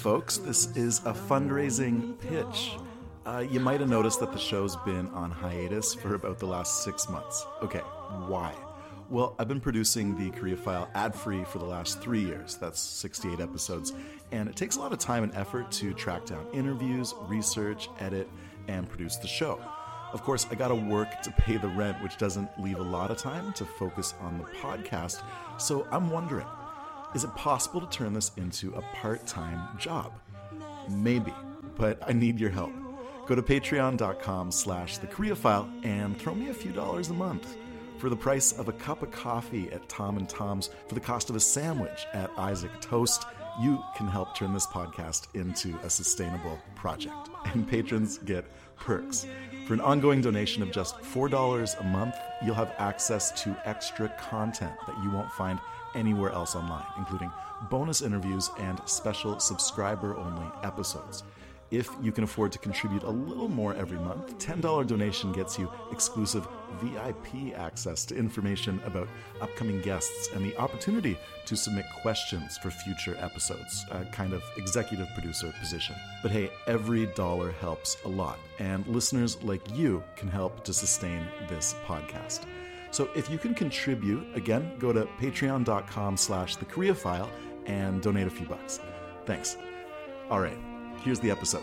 folks. This is a fundraising pitch. You might have noticed that the show's been on hiatus for about the last 6 months. Okay, why? Well, I've been producing the Korea File ad-free for the last 3 years. That's 68 episodes. And it takes a lot of time and effort to track down interviews, research, edit, and produce the show. Of course, I gotta work to pay the rent, which doesn't leave a lot of time to focus on the podcast. So I'm wondering, is it possible to turn this into a part-time job? Maybe, but I need your help. Go to patreon.com/thekoreafile and throw me a few dollars a month. For the price of a cup of coffee at Tom & Tom's, for the cost of a sandwich at Isaac Toast, you can help turn this podcast into a sustainable project. And patrons get perks. For an ongoing donation of just $4 a month, you'll have access to extra content that you won't find anywhere else online, including bonus interviews and special subscriber-only episodes. If you can afford to contribute a little more every month, $10 donation gets you exclusive VIP access to information about upcoming guests and the opportunity to submit questions for future episodes, a kind of executive producer position. But hey, every dollar helps a lot, and listeners like you can help to sustain this podcast. So if you can contribute, again, go to patreon.com/thekoreafile and donate a few bucks. Thanks. All right. Here's the episode.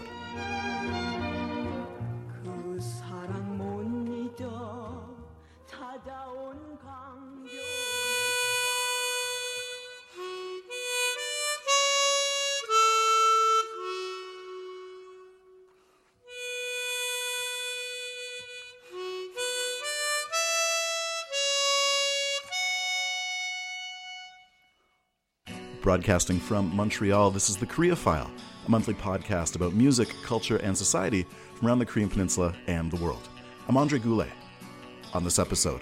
Broadcasting from Montreal, this is The Korea File, a monthly podcast about music, culture, and society from around the Korean Peninsula and the world. I'm Andre Goulet. On this episode,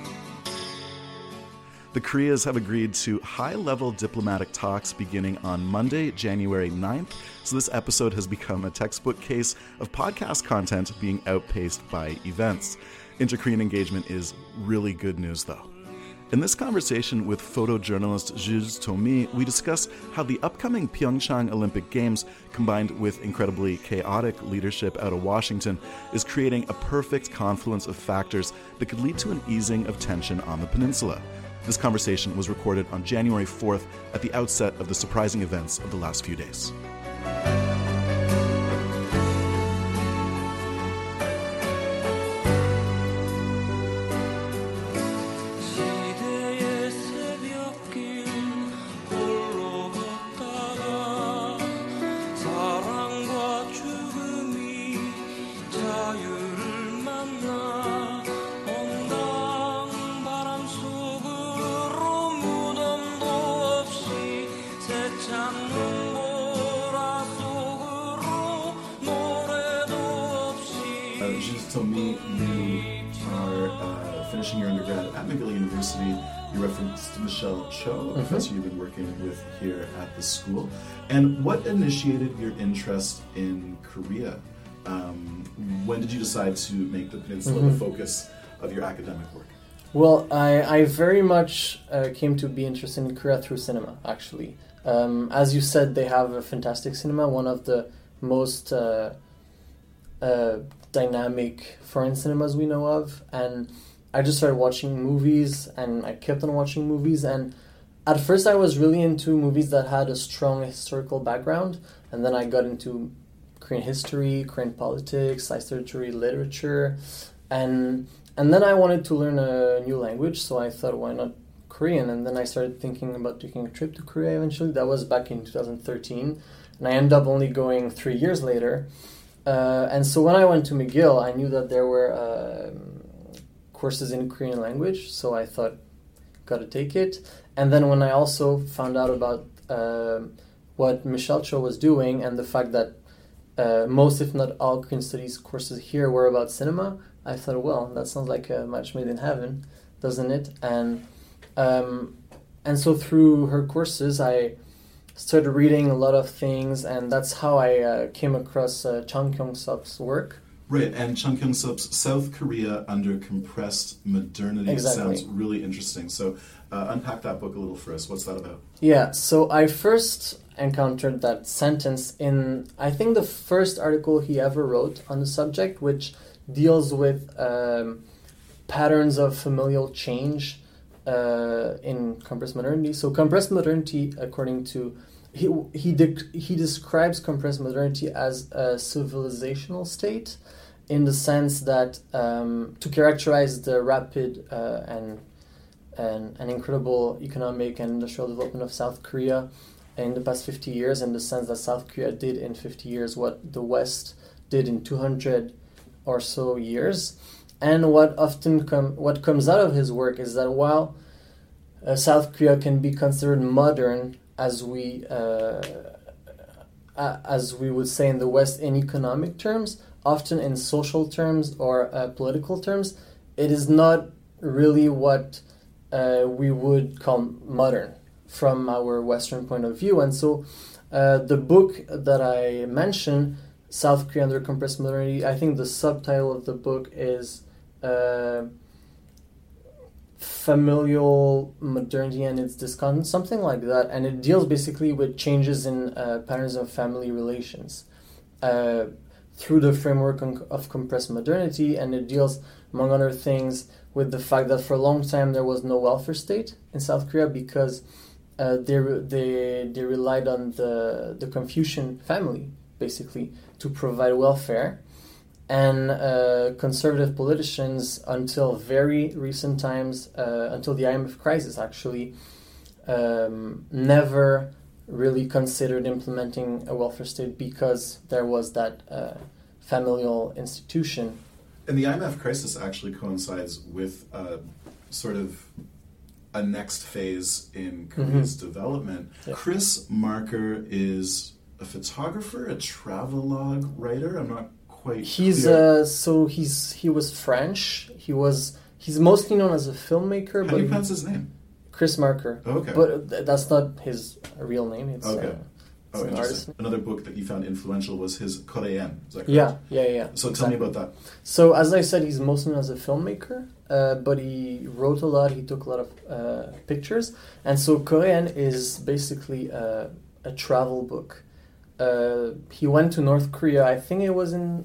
the Koreas have agreed to high-level diplomatic talks beginning on Monday, January 9th, so this episode has become a textbook case of podcast content being outpaced by events. Inter-Korean engagement is really good news, though. In this conversation with photojournalist Jules Tomi, we discuss how the upcoming Pyeongchang Olympic Games, combined with incredibly chaotic leadership out of Washington, is creating a perfect confluence of factors that could lead to an easing of tension on the peninsula. This conversation was recorded on January 4th at the outset of the surprising events of the last few days. Tomi, you are finishing your undergrad at McGill University. You referenced Michelle Cho, a professor you've been working with here at the school. And what initiated your interest in Korea? When did you decide to make the peninsula the focus of your academic work? Well, I very much came to be interested in Korea through cinema, actually. As you said, they have a fantastic cinema, one of the most dynamic foreign cinemas we know of, and I just started watching movies, and I kept on watching movies, and at first I was really into movies that had a strong historical background, and then I got into Korean history, Korean politics, I started to read literature, and then I wanted to learn a new language, so I thought, why not Korean? And then I started thinking about taking a trip to Korea eventually. That was back in 2013, and I ended up only going 3 years later. And so when I went to McGill, I knew that there were courses in Korean language, so I thought, gotta take it. And then when I also found out about what Michelle Cho was doing and the fact that most, if not all, Korean studies courses here were about cinema, I thought, well, that sounds like a match made in heaven, doesn't it? And so through her courses, I started reading a lot of things, and that's how I came across Chung Kyung-sup's work. Right, and Chung Kyung-sup's South Korea Under Compressed Modernity sounds really interesting. So unpack that book a little for us. What's that about? Yeah, so I first encountered that sentence in, I think, the first article he ever wrote on the subject, which deals with patterns of familial change in compressed modernity. So compressed modernity, according to he describes compressed modernity as a civilizational state, in the sense that to characterize the rapid and incredible economic and industrial development of South Korea in the past 50 years, in the sense that South Korea did in 50 years what the West did in 200 or so years. And what comes out of his work is that while South Korea can be considered modern, as we would say in the West in economic terms, often in social terms or political terms, it is not really what we would call modern from our Western point of view. And so the book that I mentioned, South Korea Under Compressed Modernity, I think the subtitle of the book is Familial Modernity and Its Discontent, something like that. And it deals basically with changes in patterns of family relations through the framework of compressed modernity. And it deals, among other things, with the fact that for a long time there was no welfare state in South Korea because they relied on the Confucian family, basically, to provide welfare. And conservative politicians, until very recent times, until the IMF crisis actually, never really considered implementing a welfare state because there was that familial institution. And the IMF crisis actually coincides with sort of a next phase in Korea's development. Yeah. Chris Marker is a photographer, a travelogue writer. I'm not quite clear. He was French. He's mostly known as a filmmaker. How do you pronounce his name? Chris Marker. Oh, okay. But that's not his real name. It's okay. It's an artist. Another book that you found influential was his Korean. Is that correct? Yeah. So exactly. Tell me about that. So as I said, he's mostly known as a filmmaker, but he wrote a lot. He took a lot of pictures, and so Korean is basically a travel book. He went to North Korea. I think it was in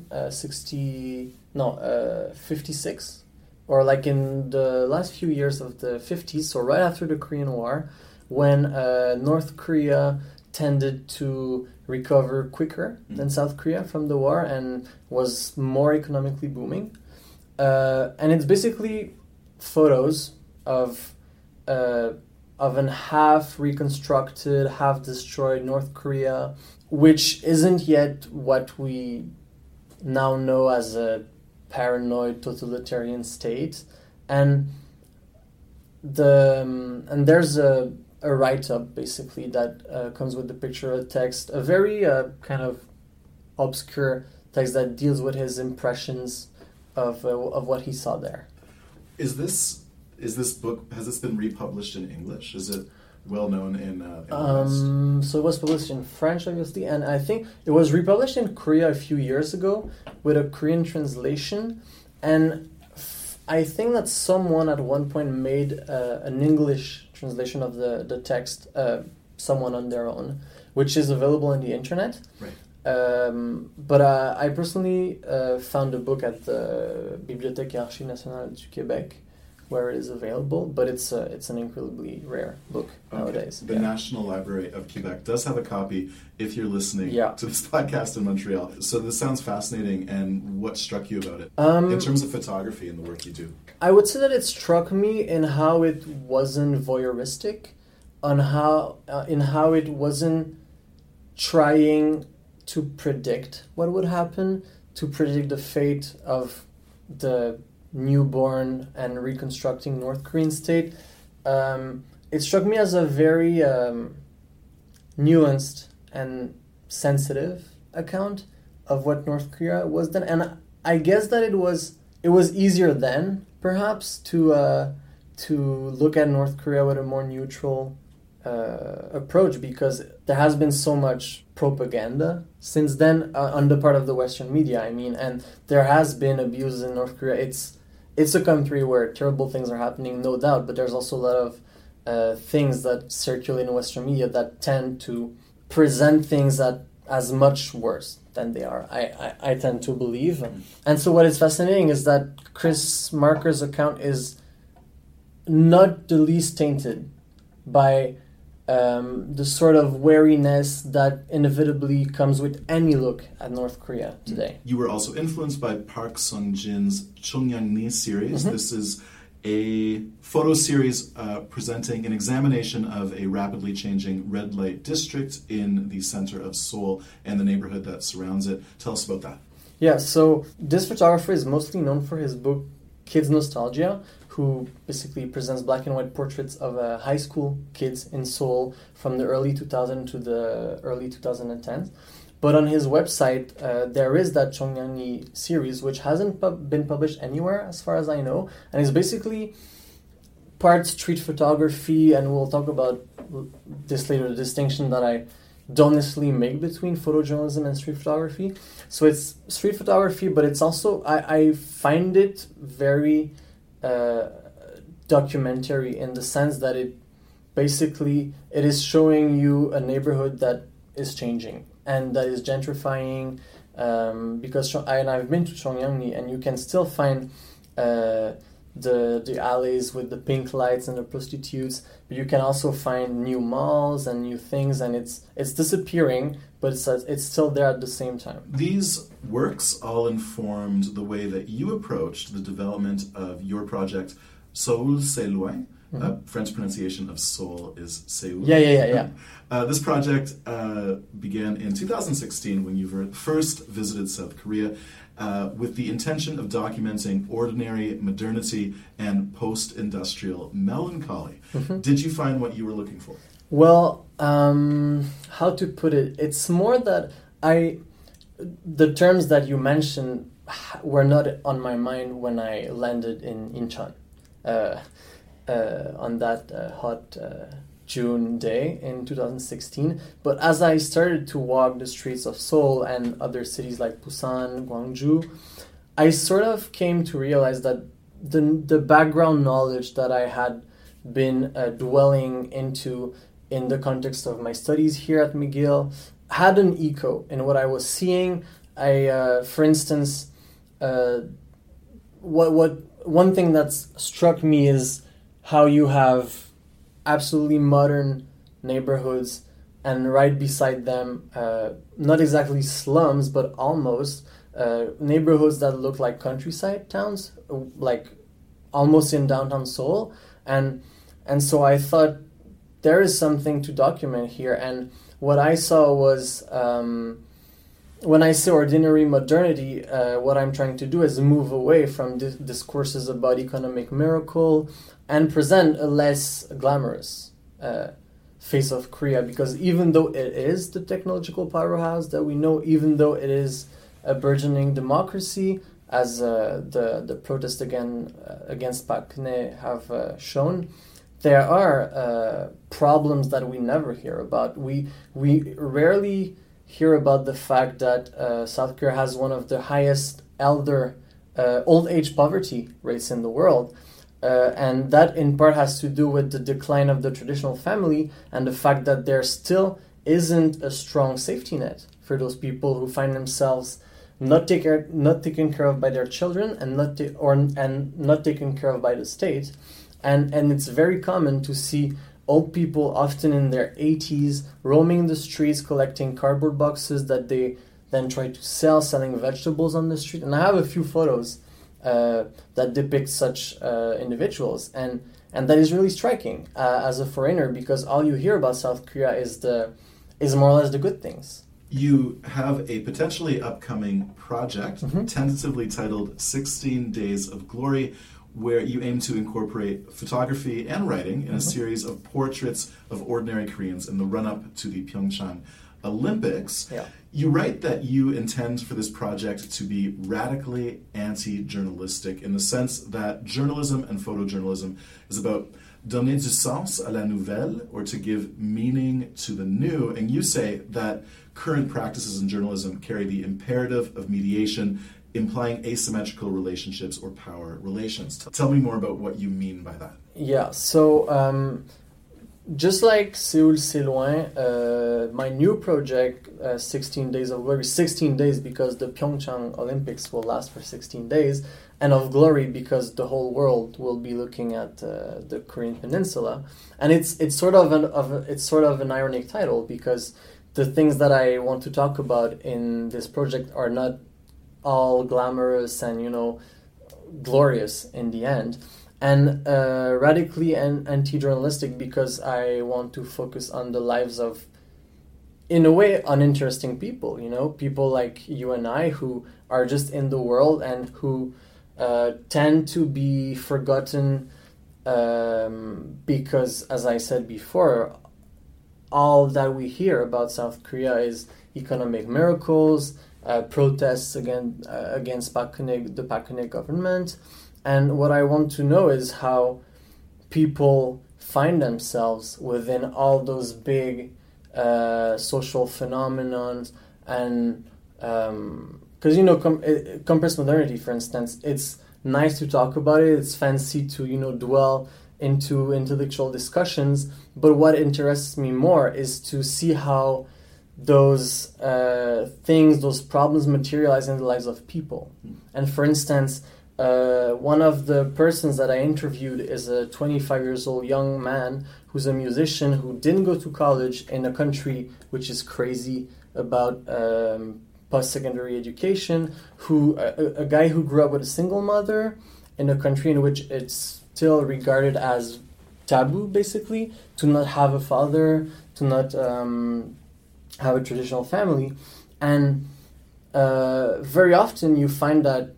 56, or like in the last few years of the 50s. So right after the Korean War, when North Korea tended to recover quicker than South Korea from the war and was more economically booming. And it's basically photos of an half reconstructed, half destroyed North Korea, which isn't yet what we now know as a paranoid totalitarian state. And there's a write-up basically that comes with the picture, a text, a very kind of obscure text that deals with his impressions of what he saw there. Is this book, has this been republished in English? Is it well known in the West? So it was published in French, obviously, and I think it was republished in Korea a few years ago with a Korean translation, and I think that someone at one point made an English translation of the text, someone on their own, which is available on the internet. Right. But I personally found a book at the Bibliothèque et Archives Nationales du Québec, where it is available, but it's an incredibly rare book nowadays. The National Library of Quebec does have a copy if you're listening to this podcast in Montreal. So this sounds fascinating, and what struck you about it in terms of photography and the work you do? I would say that it struck me in how it wasn't voyeuristic, in how it wasn't trying to predict what would happen, to predict the fate of the newborn and reconstructing North Korean state. It struck me as a very nuanced and sensitive account of what North Korea was then, and I guess that it was easier then, perhaps, to look at North Korea with a more neutral approach, because there has been so much propaganda since then on the part of the Western media. I mean, and there has been abuse in North Korea. It's a country where terrible things are happening, no doubt, but there's also a lot of things that circulate in Western media that tend to present things as much worse than they are. I tend to believe. And so what is fascinating is that Chris Marker's account is not the least tainted by the sort of wariness that inevitably comes with any look at North Korea today. You were also influenced by Park Sung-jin's Chongyangni series. Mm-hmm. This is a photo series presenting an examination of a rapidly changing red light district in the center of Seoul and the neighborhood that surrounds it. Tell us about that. Yeah, so this photographer is mostly known for his book Kids Nostalgia, who basically presents black and white portraits of high school kids in Seoul from the early 2000s to the early 2010s. But on his website, there is that Chongyangni series, which hasn't been published anywhere, as far as I know, and is basically part street photography, and we'll talk about this later, the distinction that I don't necessarily make between photojournalism and street photography. So it's street photography, but it's also, I find it very documentary in the sense that it is showing you a neighborhood that is changing and that is gentrifying, because I've been to Chongyangni, and you can still find the alleys with the pink lights and the prostitutes, but you can also find new malls and new things, and it's disappearing, but it's still there at the same time. These works all informed the way that you approached the development of your project Seoul C'est Loin. French pronunciation of Seoul is Seoul. Yeah. This project began in 2016 when you first visited South Korea with the intention of documenting ordinary modernity and post-industrial melancholy. Mm-hmm. Did you find what you were looking for? Well, how to put it? It's more that the terms that you mentioned were not on my mind when I landed in Incheon. On that hot June day in 2016. But as I started to walk the streets of Seoul and other cities like Busan, Gwangju, I sort of came to realize that the background knowledge that I had been dwelling into in the context of my studies here at McGill had an echo in what I was seeing. For instance, one thing that's struck me is how you have absolutely modern neighborhoods, and right beside them, not exactly slums, but almost, neighborhoods that look like countryside towns, like almost in downtown Seoul. And so I thought there is something to document here. And what I saw was, when I say ordinary modernity, what I'm trying to do is move away from discourses about economic miracle and present a less glamorous face of Korea, because even though it is the technological powerhouse that we know, even though it is a burgeoning democracy, as the protests against Park Geun-hye have shown, there are problems that we never hear about. We rarely hear about the fact that South Korea has one of the highest old age poverty rates in the world. And that in part has to do with the decline of the traditional family and the fact that there still isn't a strong safety net for those people who find themselves not taken care of by their children and not taken care of by the state. And it's very common to see old people, often in their 80s, roaming the streets, collecting cardboard boxes that they then try to sell, selling vegetables on the street. And I have a few photos that depict such individuals, and that is really striking as a foreigner, because all you hear about South Korea is more or less the good things. You have a potentially upcoming project, tentatively titled 16 Days of Glory, where you aim to incorporate photography and writing in a series of portraits of ordinary Koreans in the run-up to the Pyeongchang Olympics. Yeah. You write that you intend for this project to be radically anti-journalistic, in the sense that journalism and photojournalism is about donner du sens à la nouvelle, or to give meaning to the new. And you say that current practices in journalism carry the imperative of mediation, implying asymmetrical relationships or power relations. Tell me more about what you mean by that. Yeah, so just like Séoul c'est loin, my new project, 16 Days of Glory, 16 days because the Pyeongchang Olympics will last for 16 days, and of glory because the whole world will be looking at the Korean Peninsula, and it's sort of an ironic title because the things that I want to talk about in this project are not all glamorous and glorious in the end, and radically anti-journalistic because I want to focus on the lives of, in a way, uninteresting people. People like you and I who are just in the world and who tend to be forgotten because, as I said before, all that we hear about South Korea is economic miracles, protests against the Park Geun-hye government. And what I want to know is how people find themselves within all those big social phenomenons, and because compressed modernity, for instance, it's nice to talk about it. It's fancy to dwell into intellectual discussions. But what interests me more is to see how those things, those problems, materialize in the lives of people. And for instance, one of the persons that I interviewed is a 25 years old young man who's a musician who didn't go to college in a country which is crazy about post-secondary education, a guy who grew up with a single mother in a country in which it's still regarded as taboo, basically, to not have a father, to not have a traditional family. And very often you find that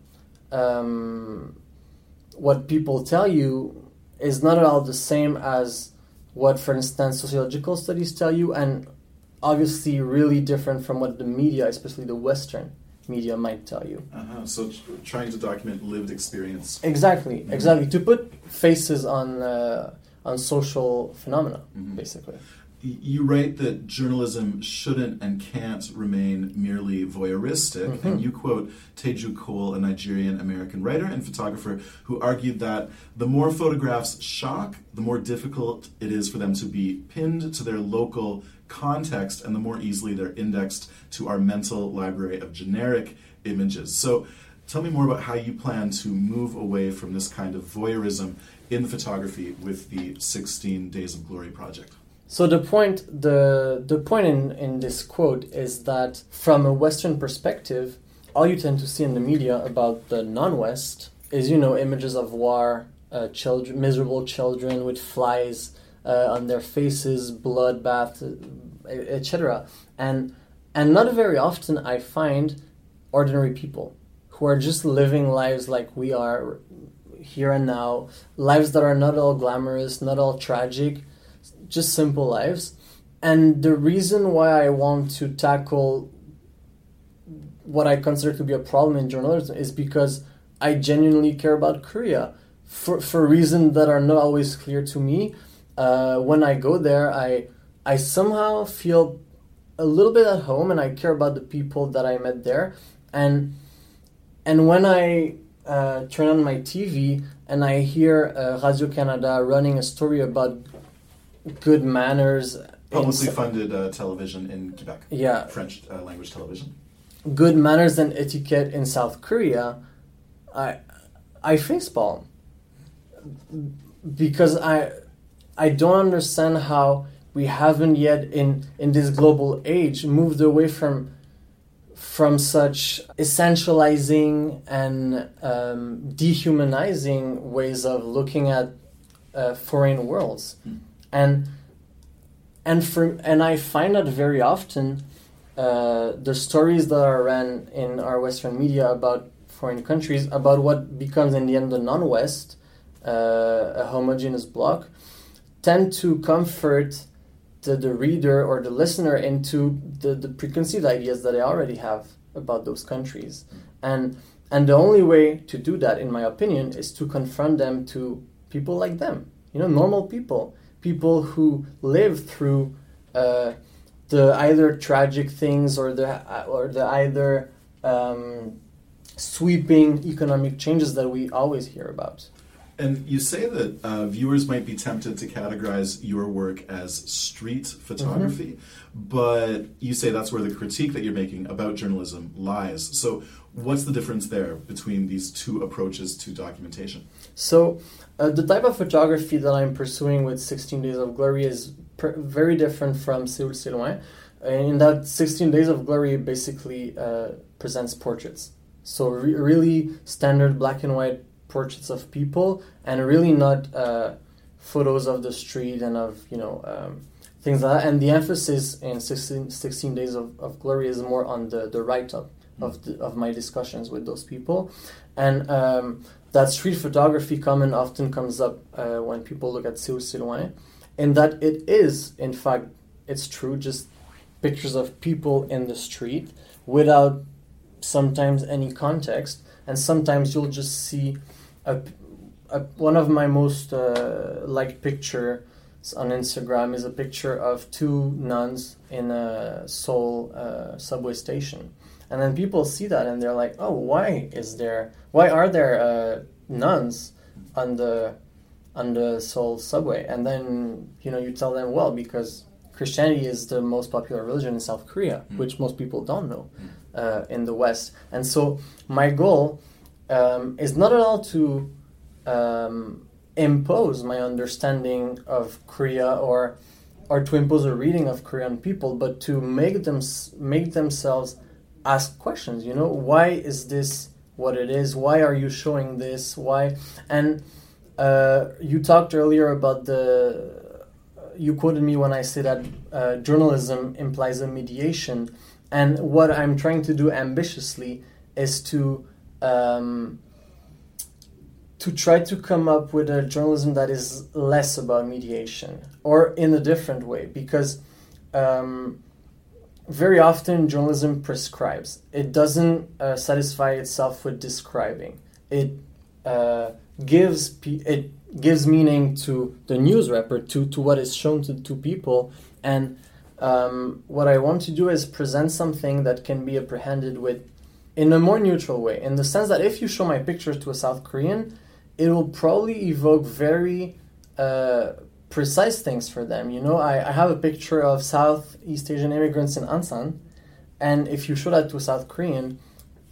what people tell you is not at all the same as what, for instance, sociological studies tell you, and obviously really different from what the media, especially the Western media, might tell you. So trying to document lived experience. Exactly. To put faces on social phenomena, basically. You write that journalism shouldn't and can't remain merely voyeuristic, and you quote Teju Cole, a Nigerian-American writer and photographer, who argued that the more photographs shock, the more difficult it is for them to be pinned to their local context, and the more easily they're indexed to our mental library of generic images. So tell me more about how you plan to move away from this kind of voyeurism in the photography with the 16 Days of Glory project. So the point in this quote is that from a Western perspective, all you tend to see in the media about the non-West is, images of war, miserable children with flies on their faces, bloodbath, etc. And not very often I find ordinary people who are just living lives like we are here and now, lives that are not all glamorous, not all tragic, just simple lives. And the reason why I want to tackle what I consider to be a problem in journalism is because I genuinely care about Korea for reasons that are not always clear to me. When I go there, I somehow feel a little bit at home, and I care about the people that I met there. And when I turn on my TV and I hear Radio Canada running a story about good manners, publicly funded television in Quebec, yeah, French language television, good manners and etiquette in South Korea, I facepalm because I don't understand how we haven't yet in this global age moved away from such essentializing and dehumanizing ways of looking at foreign worlds. And I find that very often the stories that are ran in our Western media about foreign countries, about what becomes in the end the non-West, a homogeneous bloc, tend to comfort the reader or the listener into the preconceived ideas that they already have about those countries. And the only way to do that, in my opinion, is to confront them to people like them, normal people who live through the either tragic things or the either sweeping economic changes that we always hear about. And you say that viewers might be tempted to categorize your work as street photography, but you say that's where the critique that you're making about journalism lies. So what's the difference there between these two approaches to documentation? So the type of photography that I'm pursuing with 16 Days of Glory is very different from Séoul C'est Loin. In that 16 Days of Glory basically presents portraits. So really standard black and white portraits of people, and really not photos of the street and of things like that. And the emphasis in 16 Days of Glory is more on the write-up of my discussions with those people. And that street photography comment often comes up when people look at Séoul C'est Loin, in that it is, in fact, it's true, just pictures of people in the street without sometimes any context, and sometimes you'll just see one of my most liked pictures on Instagram is a picture of two nuns in a Seoul subway station, and then people see that and they're like, "Oh, why are there nuns on the Seoul subway?" And then you tell them, well, because Christianity is the most popular religion in South Korea, which most people don't know in the West. And so my goal is not at all to impose my understanding of Korea or to impose a reading of Korean people, but to make themselves ask questions. Why is this what it is? Why are you showing this? Why? And you talked earlier about you quoted me when I say that journalism implies a mediation, and what I'm trying to do ambitiously is to try to come up with a journalism that is less about mediation, or in a different way, because very often journalism prescribes. It doesn't satisfy itself with describing. It gives meaning to the news report, to what is shown to people, and what I want to do is present something that can be apprehended in a more neutral way, in the sense that if you show my pictures to a South Korean, it will probably evoke very precise things for them. I have a picture of Southeast Asian immigrants in Ansan, and if you show that to a South Korean,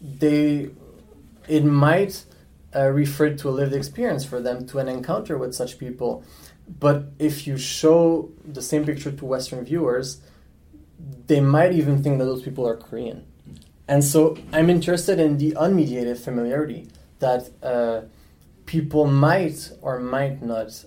it might refer to a lived experience for them, to an encounter with such people. But if you show the same picture to Western viewers, they might even think that those people are Korean. And so I'm interested in the unmediated familiarity that people might or might not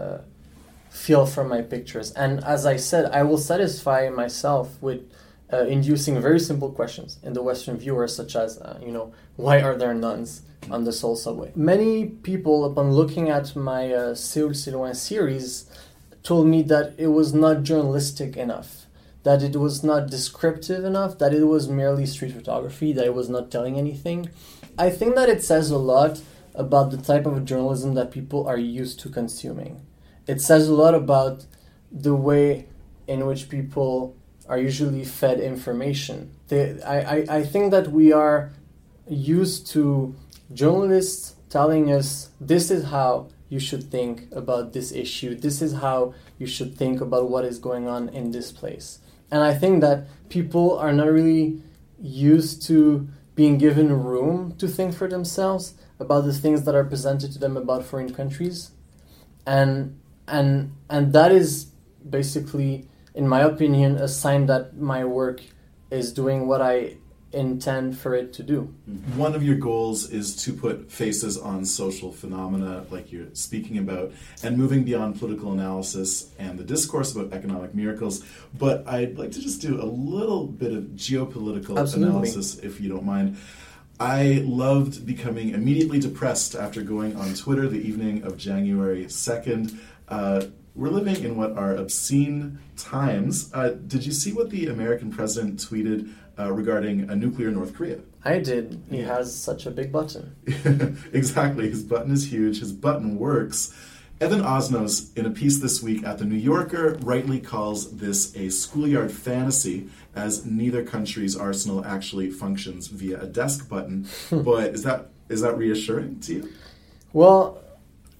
feel from my pictures. And as I said, I will satisfy myself with inducing very simple questions in the Western viewer, such as, why are there nuns on the Seoul subway? Many people, upon looking at my Séoul C'est Loin series, told me that it was not journalistic enough, that it was not descriptive enough, that it was merely street photography, that it was not telling anything. I think that it says a lot about the type of journalism that people are used to consuming. It says a lot about the way in which people are usually fed information. I think that we are used to journalists telling us, this is how you should think about this issue, this is how you should think about what is going on in this place. And I think that people are not really used to being given room to think for themselves about the things that are presented to them about foreign countries. And that is basically, in my opinion, a sign that my work is doing what I intend for it to do. One of your goals is to put faces on social phenomena like you're speaking about, and moving beyond political analysis and the discourse about economic miracles. But I'd like to just do a little bit of geopolitical analysis, if you don't mind. I loved becoming immediately depressed after going on Twitter the evening of January 2nd. We're living in what are obscene times. Did you see what the American president tweeted regarding a nuclear North Korea? I did. He has such a big button. Exactly. His button is huge. His button works. Evan Osnos, in a piece this week at The New Yorker, rightly calls this a schoolyard fantasy, as neither country's arsenal actually functions via a desk button. But is that reassuring to you? Well,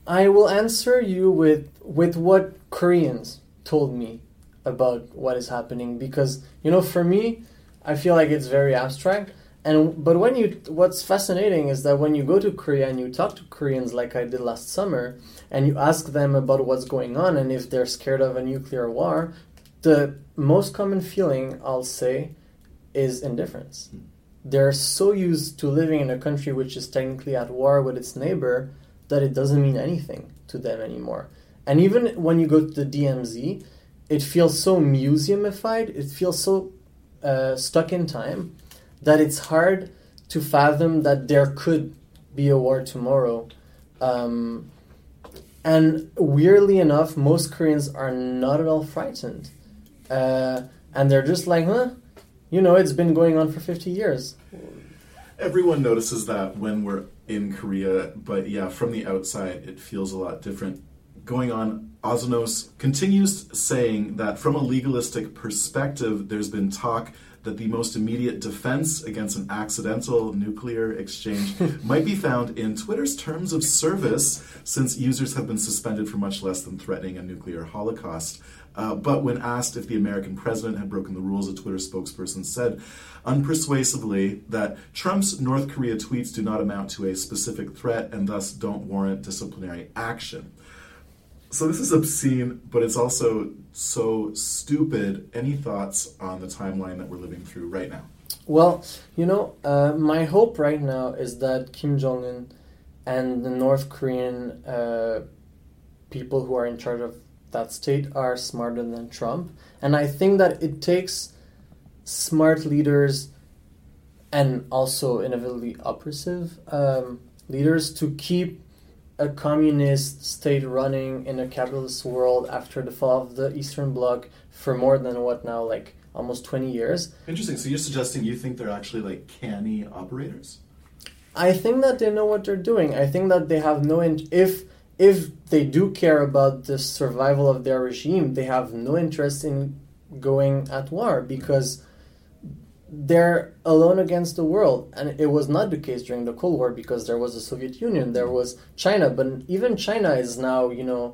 I will answer you with what Koreans told me about what is happening, because for me, I feel like it's very abstract. But what's fascinating is that when you go to Korea and you talk to Koreans like I did last summer, and you ask them about what's going on and if they're scared of a nuclear war, the most common feeling, I'll say, is indifference. They're so used to living in a country which is technically at war with its neighbor that it doesn't mean anything to them anymore. And even when you go to the DMZ, it feels so museumified, it feels so stuck in time, that it's hard to fathom that there could be a war tomorrow. And weirdly enough, most Koreans are not at all frightened. And they're just like, it's been going on for 50 years. Everyone notices that when we're in Korea, but yeah, from the outside, it feels a lot different. Going on, Ozonos continues saying that from a legalistic perspective, there's been talk that the most immediate defense against an accidental nuclear exchange might be found in Twitter's terms of service, since users have been suspended for much less than threatening a nuclear holocaust. But when asked if the American president had broken the rules, a Twitter spokesperson said unpersuasively that Trump's North Korea tweets do not amount to a specific threat and thus don't warrant disciplinary action. So this is obscene, but it's also so stupid. Any thoughts on the timeline that we're living through right now? Well, my hope right now is that Kim Jong-un and the North Korean people who are in charge of that state are smarter than Trump. And I think that it takes smart leaders and also inevitably oppressive leaders to keep a communist state running in a capitalist world after the fall of the Eastern Bloc for more than almost 20 years. Interesting. So you're suggesting you think they're actually canny operators? I think that they know what they're doing. I think that they have if they do care about the survival of their regime, they have no interest in going at war, because they're alone against the world. And it was not the case during the Cold War, because there was the Soviet Union, there was China, but even China is now,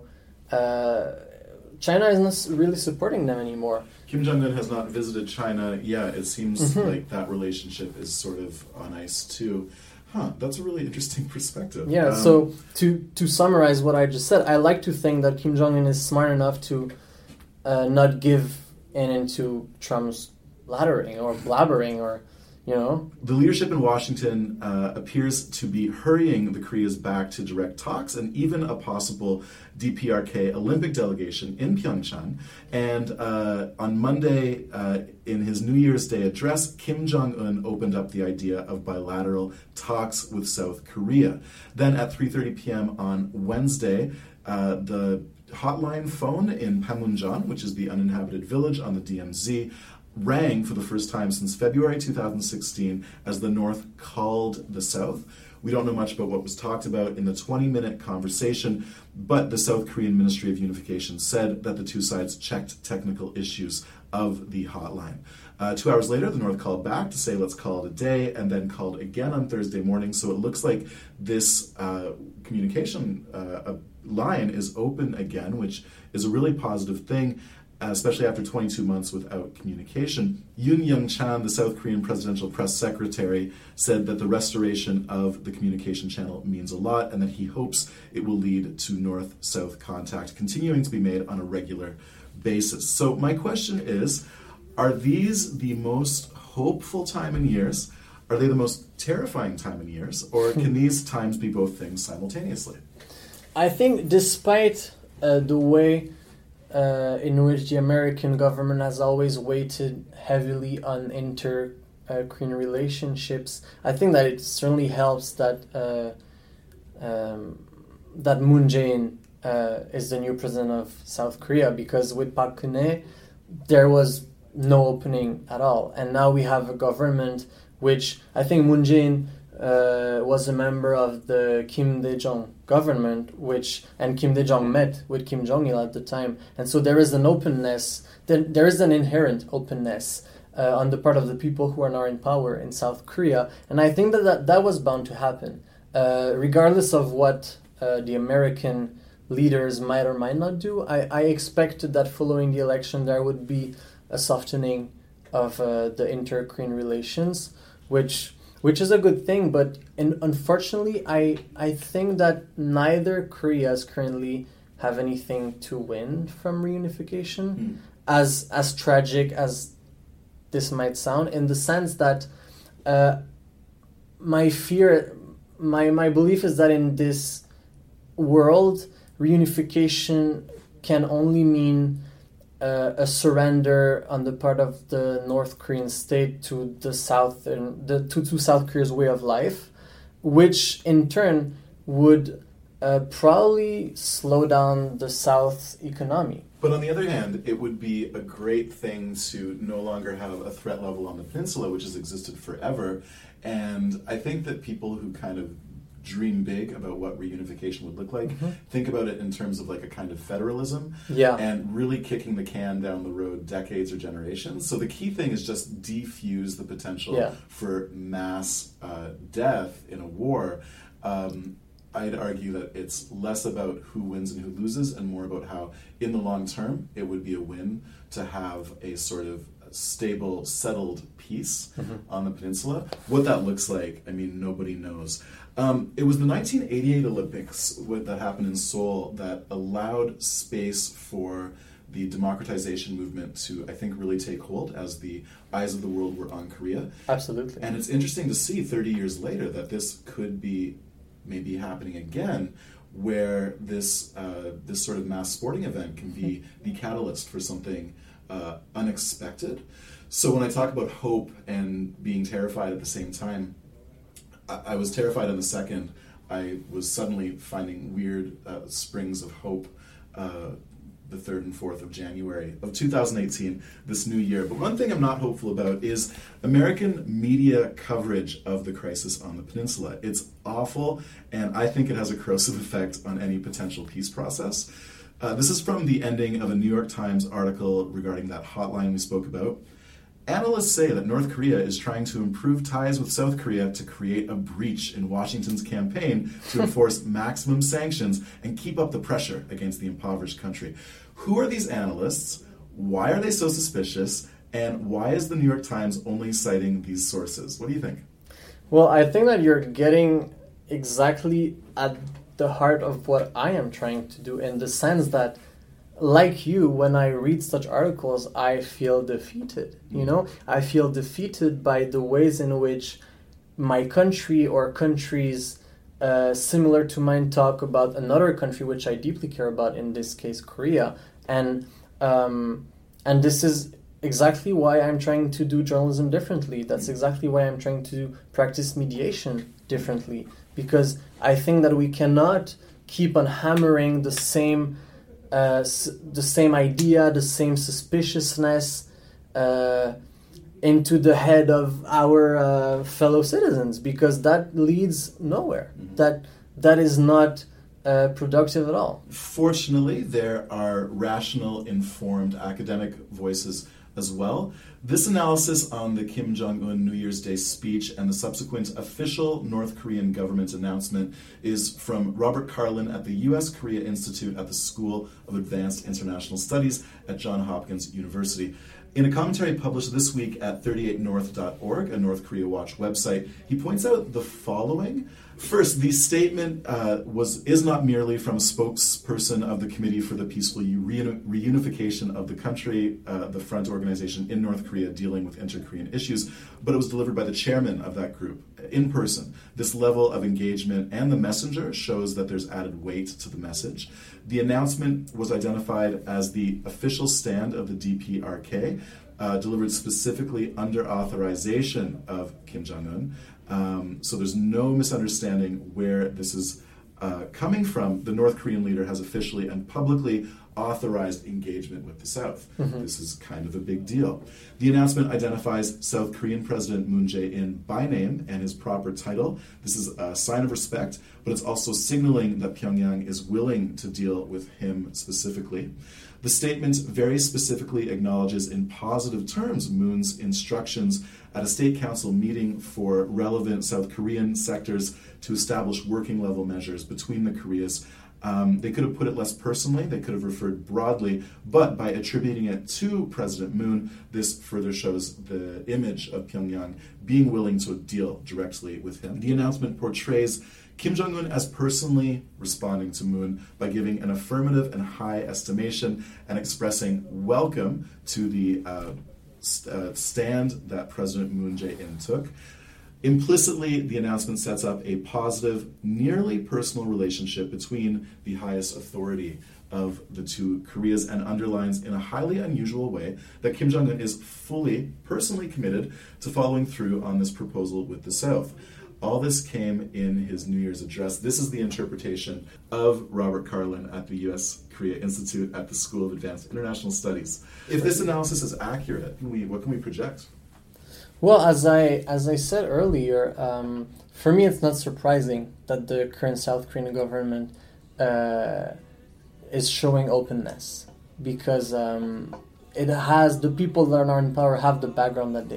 China is not really supporting them anymore. Kim Jong-un has not visited China yet. It seems like that relationship is sort of on ice too. That's a really interesting perspective. Yeah, so to summarize what I just said, I like to think that Kim Jong-un is smart enough to not give in into Trump's blathering or blabbering or, The leadership in Washington appears to be hurrying the Koreas back to direct talks and even a possible DPRK Olympic delegation in Pyeongchang. And on Monday, in his New Year's Day address, Kim Jong-un opened up the idea of bilateral talks with South Korea. Then at 3:30 p.m. on Wednesday, the hotline phone in Panmunjom, which is the uninhabited village on the DMZ, rang for the first time since February 2016 as the North called the South. We don't know much about what was talked about in the 20-minute conversation, but the South Korean Ministry of Unification said that the two sides checked technical issues of the hotline. 2 hours later, the North called back to say, let's call it a day, and then called again on Thursday morning. So it looks like this communication line is open again, which is a really positive thing, especially after 22 months without communication. Yoon Young-chan, the South Korean presidential press secretary, said that the restoration of the communication channel means a lot and that he hopes it will lead to North-South contact continuing to be made on a regular basis. So my question is, are these the most hopeful time in years? Are they the most terrifying time in years? Or can these times be both things simultaneously? I think despite the way in which the American government has always weighted heavily on inter-Korean relationships, I think that it certainly helps that that Moon Jae-in is the new president of South Korea, because with Park Geun-hye there was no opening at all, and now we have a government which I think Moon Jae-in was a member of the Kim Dae-jung government, and Kim Dae-jung met with Kim Jong-il at the time, and so there is an openness, there is an inherent openness on the part of the people who are now in power in South Korea, and I think that was bound to happen, regardless of what the American leaders might or might not do. I expected that following the election there would be a softening of the inter-Korean relations, which is a good thing. But unfortunately, I think that neither Koreas currently have anything to win from reunification, as tragic as this might sound, in the sense that my belief is that in this world, reunification can only mean a surrender on the part of the North Korean state to the South and to South Korea's way of life, which in turn would probably slow down the South's economy. But on the other hand, it would be a great thing to no longer have a threat level on the peninsula, which has existed forever. And I think that people who kind of dream big about what reunification would look like, think about it in terms of like a kind of federalism, and really kicking the can down the road decades or generations. So the key thing is just defuse the potential for mass death in a war. I'd argue that it's less about who wins and who loses and more about how, in the long term, it would be a win to have a sort of stable, settled peace on the peninsula. What that looks like, I mean, nobody knows. It was the 1988 Olympics that happened in Seoul that allowed space for the democratization movement to, I think, really take hold as the eyes of the world were on Korea. Absolutely. And it's interesting to see 30 years later that this could be maybe happening again, where this sort of mass sporting event can be the catalyst for something unexpected. So when I talk about hope and being terrified at the same time, I was terrified in the second. I was suddenly finding weird springs of hope the 3rd and 4th of January of 2018, this new year. But one thing I'm not hopeful about is American media coverage of the crisis on the peninsula. It's awful, and I think it has a corrosive effect on any potential peace process. This is from the ending of a New York Times article regarding that hotline we spoke about. Analysts say that North Korea is trying to improve ties with South Korea to create a breach in Washington's campaign to enforce maximum sanctions and keep up the pressure against the impoverished country. Who are these analysts? Why are they so suspicious? And why is the New York Times only citing these sources? What do you think? Well, I think that you're getting exactly at the heart of what I am trying to do, in the sense that, like you, when I read such articles, I feel defeated. You know, I feel defeated by the ways in which my country or countries similar to mine talk about another country which I deeply care about, in this case Korea. And this is exactly why I'm trying to do journalism differently. That's exactly why I'm trying to practice mediation differently, because I think that we cannot keep on hammering the same idea, the same suspiciousness into the head of our fellow citizens, because that leads nowhere. That is not productive at all. Fortunately, there are rational, informed academic voices as well. This analysis on the Kim Jong-un New Year's Day speech and the subsequent official North Korean government announcement is from Robert Carlin at the U.S. Korea Institute at the School of Advanced International Studies at Johns Hopkins University. In a commentary published this week at 38north.org, a North Korea Watch website, he points out the following. First, the statement is not merely from a spokesperson of the Committee for the Peaceful Reunification of the Country, the front organization in North Korea dealing with inter-Korean issues, but it was delivered by the chairman of that group in person. This level of engagement and the messenger shows that there's added weight to the message. The announcement was identified as the official stand of the DPRK, delivered specifically under authorization of Kim Jong-un. So there's no misunderstanding where this is coming from. The North Korean leader has officially and publicly authorized engagement with the South. This is kind of a big deal. The announcement identifies South Korean President Moon Jae-in by name and his proper title. This is a sign of respect, but it's also signaling that Pyongyang is willing to deal with him specifically. The statement very specifically acknowledges in positive terms Moon's instructions at a State Council meeting for relevant South Korean sectors to establish working-level measures between the Koreas. They could have put it less personally, they could have referred broadly, but by attributing it to President Moon, this further shows the image of Pyongyang being willing to deal directly with him. The announcement portrays Kim Jong-un as personally responding to Moon by giving an affirmative and high estimation and expressing welcome to the stand that President Moon Jae-in took. Implicitly, the announcement sets up a positive, nearly personal relationship between the highest authority of the two Koreas and underlines in a highly unusual way that Kim Jong-un is fully, personally committed to following through on this proposal with the South. All this came in his New Year's address. This is the interpretation of Robert Carlin at the U.S. Korea Institute at the School of Advanced International Studies. If this analysis is accurate, what can we project? Well, as I said earlier, for me it's not surprising that the current South Korean government is showing openness, because it has, the people that are in power have the background that they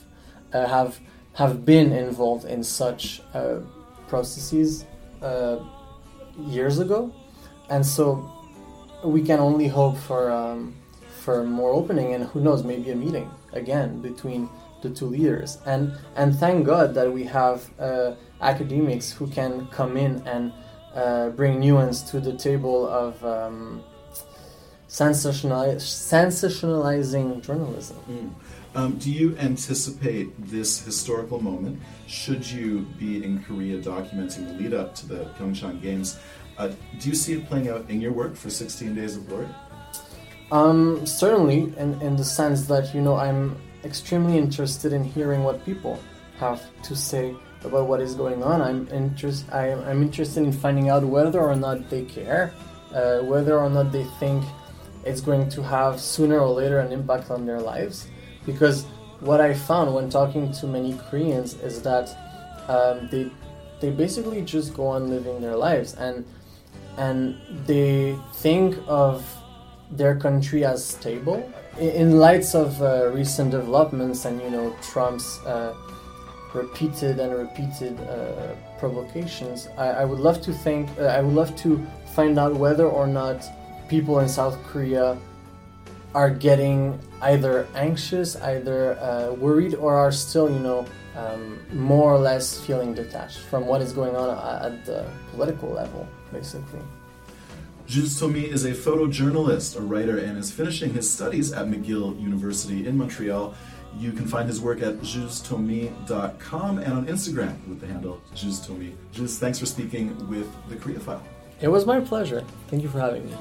have been involved in such processes years ago, and so we can only hope for more opening, and who knows, maybe a meeting again between the two leaders. And thank God that we have academics who can come in and bring nuance to the table of sensationalizing journalism. Do you anticipate this historical moment, should you be in Korea documenting the lead up to the Pyeongchang Games? Do you see it playing out in your work for 16 Days of Glory? Certainly, in the sense that, I'm extremely interested in hearing what people have to say about what is going on. I'm interested in finding out whether or not they care, whether or not they think it's going to have sooner or later an impact on their lives. Because what I found when talking to many Koreans is that they basically just go on living their lives, and they think of their country as stable. In light of recent developments and Trump's repeated provocations, I would love to find out whether or not people in South Korea are getting either anxious, either worried, or are still, more or less feeling detached from what is going on at the political level, basically. Jules Tomy is a photojournalist, a writer, and is finishing his studies at McGill University in Montreal. You can find his work at julestomy.com and on Instagram with the handle Jules Tomy. Jules, thanks for speaking with the Korea File. It was my pleasure. Thank you for having me.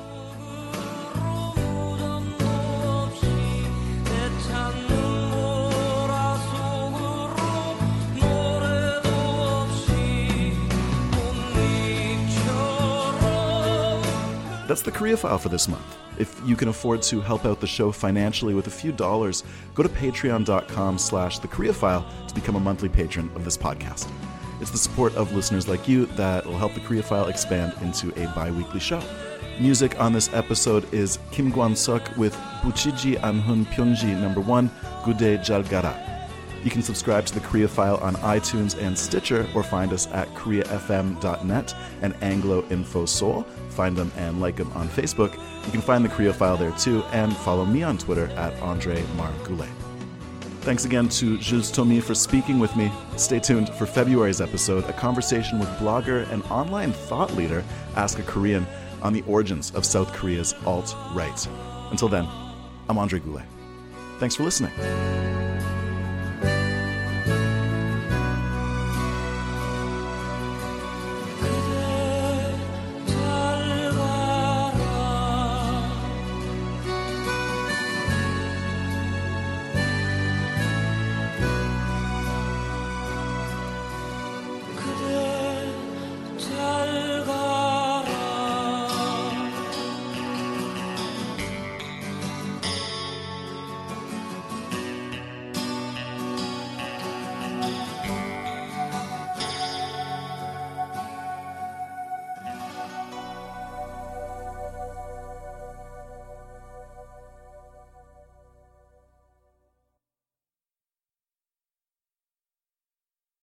That's the Korea File for this month. If you can afford to help out the show financially with a few dollars, go to patreon.com/the Korea File to become a monthly patron of this podcast. It's the support of listeners like you that will help the Korea File expand into a bi-weekly show. Music on this episode is Kim Gwon-suk with Buchiji Anhun Pyonji No. 1, Gude Jalgara. You can subscribe to the Korea File on iTunes and Stitcher, or find us at koreafm.net and Anglo Info Seoul. Find them and like them on Facebook. You can find the Korea File there too, and follow me on Twitter at Andre Mar-Goulet. Thanks again to Jules Tomy for speaking with me. Stay tuned for February's episode, a conversation with blogger and online thought leader Ask a Korean on the origins of South Korea's alt-right. Until then, I'm Andre Goulet. Thanks for listening.